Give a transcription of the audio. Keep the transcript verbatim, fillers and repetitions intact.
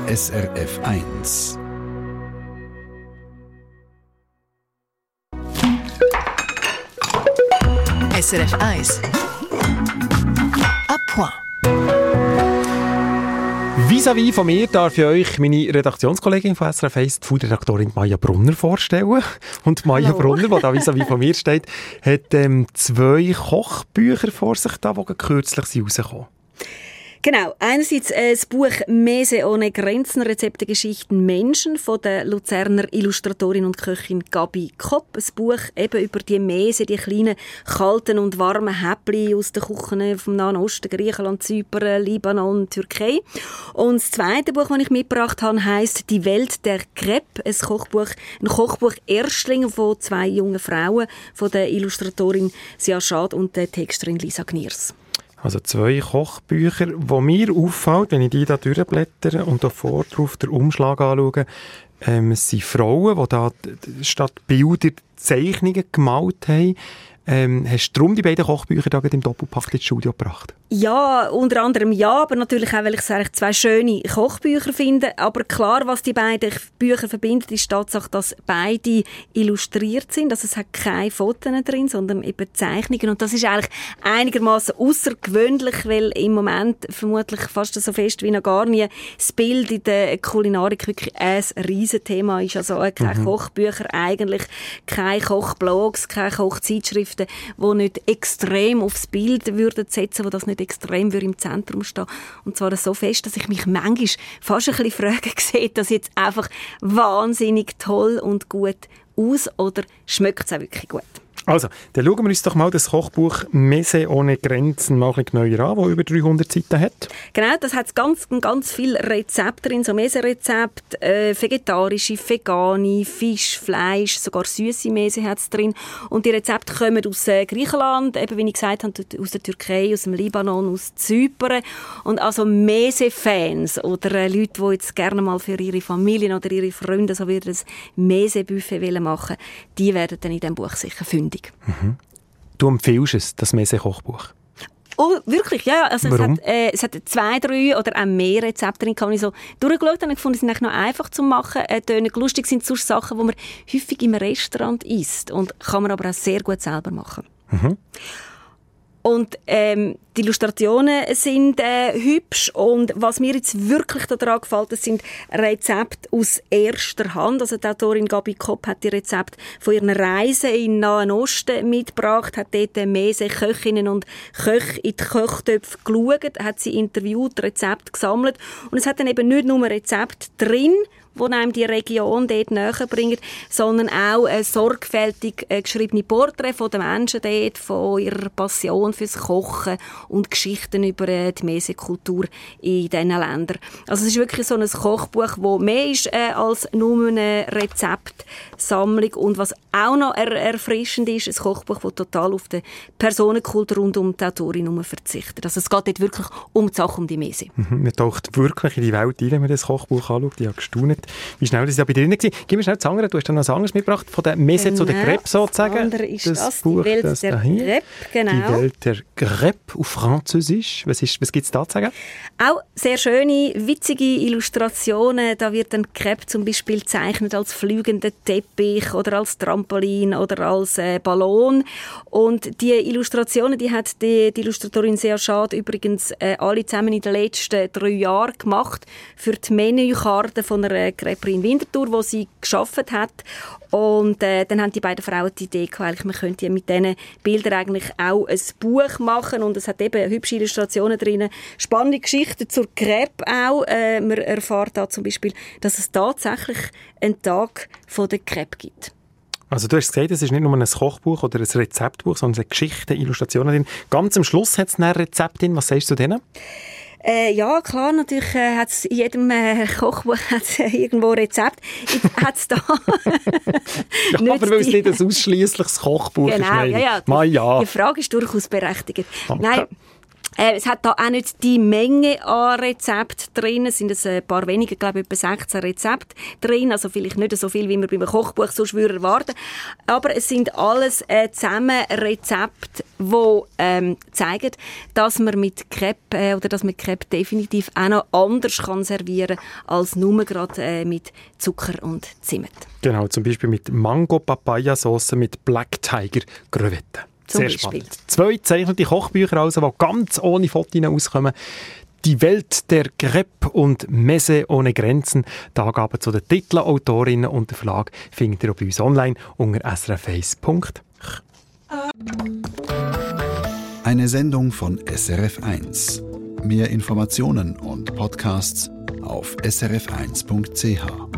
S R F eins. S R F eins. À point. Vis-à-vis von mir darf ich euch meine Redaktionskollegin von S R F eins, die Food-Redaktorin Maja Brunner, vorstellen. Und Maja Hallo. Brunner, die da vis-à-vis von mir steht, hat ähm, zwei Kochbücher vor sich, da, die kürzlich rausgekommen. Genau, einerseits äh, das Buch «Mese ohne Grenzen, Rezepte, Geschichten, Menschen» von der Luzerner Illustratorin und Köchin Gabi Kopp. Ein Buch eben über die Mese, die kleinen, kalten und warmen Häppchen aus den Küchen vom Nahen Osten, Griechenland, Zypern, Libanon, Türkei. Und das zweite Buch, das ich mitgebracht habe, heisst «Die Welt der Crêpe», ein Kochbuch, ein Kochbuch Erstling von zwei jungen Frauen, von der Illustratorin Sia Schad und der Texterin Lisa Gniers. Also zwei Kochbücher, die mir auffällt, wenn ich die da durchblättere und da vorne drauf den Umschlag anschaue. Ähm, es sind Frauen, die da statt Bilder Zeichnungen gemalt haben. Ähm, hast du darum die beiden Kochbücher da im Doppelpack ins Studio gebracht? Ja, unter anderem ja, aber natürlich auch, weil ich eigentlich zwei schöne Kochbücher finde. Aber klar, was die beiden Bücher verbindet, ist die Tatsache, dass beide illustriert sind. Also es hat keine Fotos drin, sondern eben Zeichnungen. Und das ist eigentlich einigermaßen außergewöhnlich, weil im Moment vermutlich fast so fest wie noch gar nie das Bild in der Kulinarik wirklich ein Riesenthema ist. Also keine mhm. Kochbücher eigentlich, keine Kochblogs, keine Kochzeitschriften, die nicht extrem aufs Bild würden setzen, wo das nicht extrem würde im Zentrum stehen. Und zwar so fest, dass ich mich manchmal fast ein bisschen frage, sieht das jetzt einfach wahnsinnig toll und gut aus oder schmeckt es auch wirklich gut? Also, dann schauen wir uns doch mal das Kochbuch «Mese ohne Grenzen» mal ein bisschen neuer an, das über dreihundert Seiten hat. Genau, das hat ganz, ganz viele Rezepte drin, so Mese-Rezepte, äh, vegetarische, vegane, Fisch, Fleisch, sogar süße Mese hat es drin. Und die Rezepte kommen aus äh, Griechenland, eben wie ich gesagt habe, aus der Türkei, aus dem Libanon, aus Zypern. Und also Mese-Fans oder äh, Leute, die jetzt gerne mal für ihre Familien oder ihre Freunde so wieder ein Mese-Buffet machen wollen, die werden dann in diesem Buch sicher fündig. Mhm. Du empfiehlst es, das Mese-Kochbuch? Oh, wirklich? Ja, also es Warum? hat, äh, es hat zwei, drei oder auch mehr Rezepte drin, die ich so durchgeschaut habe und gefunden, sie sind noch einfach zu machen. Äh, lustig sind sonst Sachen, die man häufig im Restaurant isst und kann man aber auch sehr gut selber machen. Mhm. Und ähm, die Illustrationen sind äh, hübsch und was mir jetzt wirklich daran gefällt, das sind Rezepte aus erster Hand. Also die Autorin Gabi Kopp hat die Rezepte von ihren Reisen in den Nahen Osten mitgebracht, hat dort Mese Köchinnen und Köche in die Kochtöpfe geschaut, hat sie interviewt, Rezepte gesammelt und es hat dann eben nicht nur Rezepte drin, die einem die Region dort näher bringen, sondern auch ein sorgfältig äh, geschriebene Porträts von den Menschen dort, von ihrer Passion fürs Kochen und Geschichten über äh, die Mese-Kultur in diesen Ländern. Also es ist wirklich so ein Kochbuch, das mehr ist äh, als nur eine Rezeptsammlung und was auch noch er- erfrischend ist, ein Kochbuch, das total auf die Personenkultur rund um die Autorin herum verzichtet. Also es geht dort wirklich um die Sache, um die Mese. Mhm, man taucht wirklich in die Welt ein, wenn man das Kochbuch anschaut. Ich habe gestaunt, wie schnell das ja bei dir drin war. Gib mir schnell das andere. Du hast dann noch was anderes mitgebracht, von der Mese Genau, zu der Crêpe sozusagen. Das andere ist das, das Buch, die Welt das der hier. Crêpe, genau. Die Welt der Crêpe auf Französisch. Was, ist, was gibt es da zu sagen? Auch sehr schöne, witzige Illustrationen. Da wird ein Crêpe zum Beispiel gezeichnet als fliegender Teppich oder als Trampolin oder als äh, Ballon. Und die Illustrationen, die hat die, die Illustratorin Sia Schad übrigens äh, alle zusammen in den letzten drei Jahren gemacht für die Menükarte von einer Crêperie in Winterthur, wo sie geschafft hat. Und äh, dann haben die beiden Frauen die Idee gehabt, man könnte mit diesen Bildern eigentlich auch ein Buch machen und es hat eben hübsche Illustrationen drin, spannende Geschichten zur Crêpe auch. Äh, man erfährt da zum Beispiel, dass es tatsächlich einen Tag von der Crêpe gibt. Also du hast gesagt, es ist nicht nur ein Kochbuch oder ein Rezeptbuch, sondern es hat Geschichten, Illustrationen drin. Ganz am Schluss hat es ein Rezept drin. Was sagst du zu denen? Äh, ja, klar, natürlich äh, hat es in jedem äh, Kochbuch hat's, äh, irgendwo Rezept. Hat's da ja, aber weil es nicht ein ausschliessliches Kochbuch genau, ist. Nein. Ja, ja, Mal, ja. Die Frage ist durchaus berechtigt. Danke. Nein, Äh, es hat da auch nicht die Menge an Rezepten drin. Es sind ein paar weniger, glaube ich, etwa sechzehn Rezepte drin. Also vielleicht nicht so viel, wie man beim Kochbuch so schwörer erwarten. Aber es sind alles äh, zusammen Rezepte, die ähm, zeigen, dass man mit Crepe äh, oder dass man Crepe definitiv auch noch anders kann servieren als nur gerade äh, mit Zucker und Zimt. Genau, zum Beispiel mit Mango-Papaya-Sauce mit Black Tiger-Crevetten. Sehr spannend. Zwei gezeichnete Kochbücher, also, die ganz ohne Fotos auskommen. Die Welt der Crepe und Messe ohne Grenzen. Die Angaben zu den Titeln, Autorinnen und der Verlag findet ihr bei uns online unter s r f eins punkt ch. Eine Sendung von S R F eins. Mehr Informationen und Podcasts auf s r f eins punkt c h.